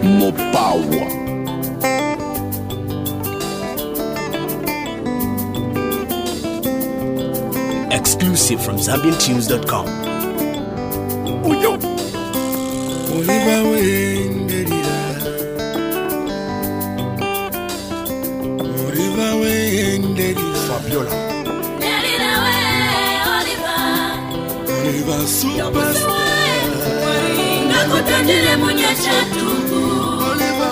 more power. Exclusive from ZambianTunes.com. Oh yo, Oliver Wenderira, Oliver Wenderira, Fabiola. Oliver Superstar, Nakutandile munyesha tuku Oliver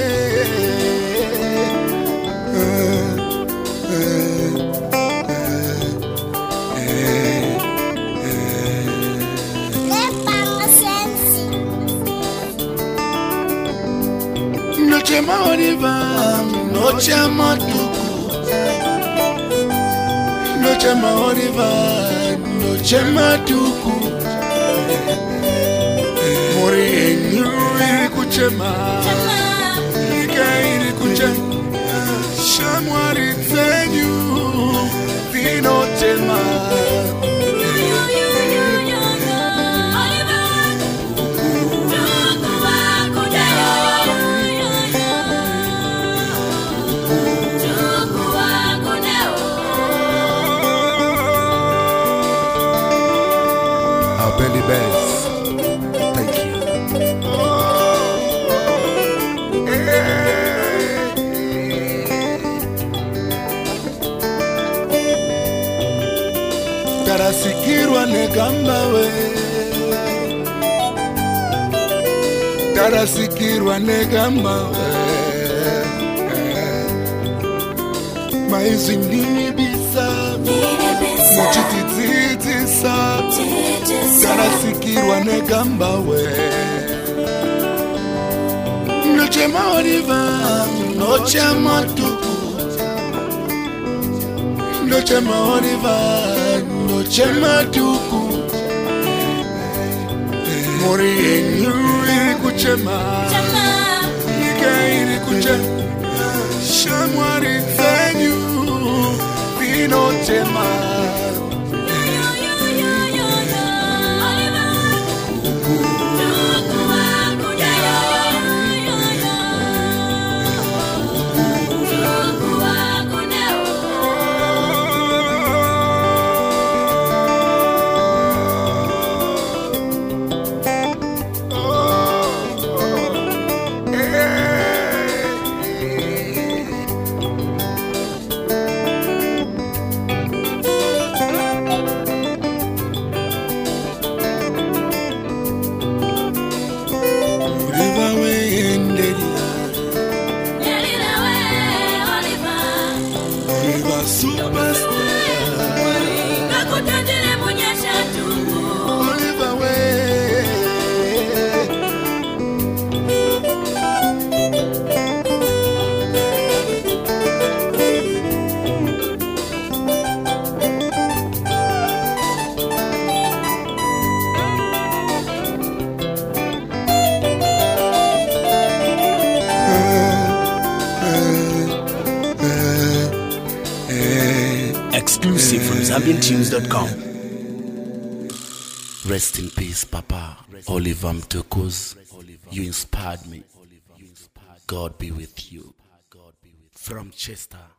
Nochema Oliver, Nochema tuku, Nochema Oliver, Nochema tuku. Mori iri kuchema, Ika iri kuchema, Shamwari tenyu, Vino chema. Belly Bass. Thank you. Tarasikirwa negamba we, Tarasikirwa negamba we, Maizindini bisa, Muchitititi sa, Tarasikirwa negamba we. Nochema Oliver, Nochema tuku, Nochema Oliver, Nochema tuku. Mori iri kuchema, Ika iri kuchema, Shamwari tenyu, Vino chema. Exclusive from ZambianTunes.com. Rest in peace, Papa. Oliver Mtukuz. You inspired me. God be with you. From Chester.